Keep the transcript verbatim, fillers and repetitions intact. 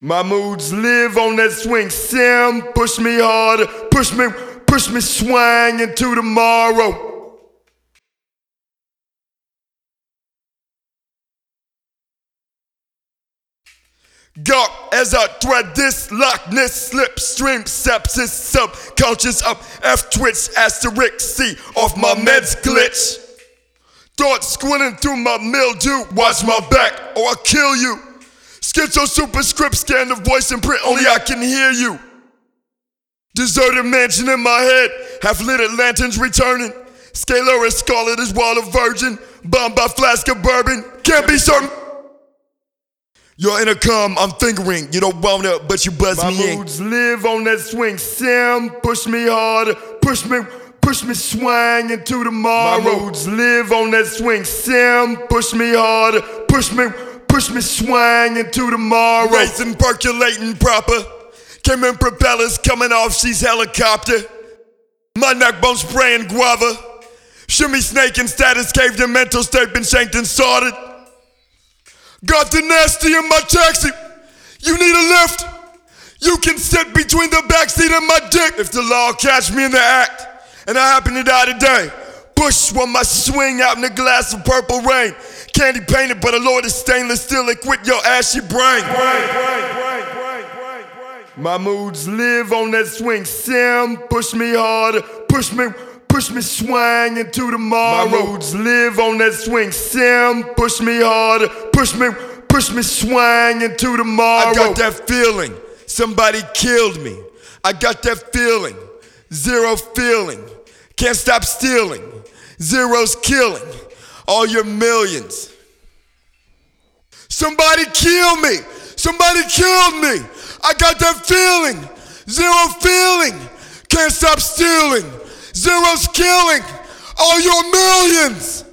My moods live on that swing sim. Push me harder, push me, push me swang into tomorrow. Gawk as I thread this lockness, slipstream, sepsis, subconscious up, F twitch, asterisk, C, off my meds glitch. Thoughts squinting through my mildew, watch my back or I'll kill you. Schizo superscript, scan the voice and print, only I can hear you. Deserted mansion in my head, half-lit lanterns returning. Scalar as scarlet as water virgin, bombed by flask of bourbon, can't be certain. Your intercom, I'm fingering, you don't want it, but you buzz My me in. moods live on that swing sim. Push me harder, push me, push me swang into tomorrow. My moods live on that swing sim. Push me harder, push me, push me swang into tomorrow. Racing, percolating proper. Came in propellers coming off, she's helicopter. My neck bone spraying guava. Shimmy snake in status caved in mental state, been shanked and sorted. Got the nasty in my taxi. You need a lift. You can sit between the backseat and my dick. If the law catch me in the act, and I happen to die today, push while my swing out in a glass of purple rain. Candy painted, but a Lord is stainless steel and quit your ashy brain. My moods live on that swing sim. Push me harder, push me, push me swang into tomorrow. My moods live on that swing sim. Push me harder, push me, push me swang into tomorrow. I got that feeling, somebody killed me. I got that feeling, zero feeling. Can't stop stealing, zero's killing all your millions. Somebody kill me, somebody killed me. I got that feeling, zero feeling. Can't stop stealing, zero's killing all your millions.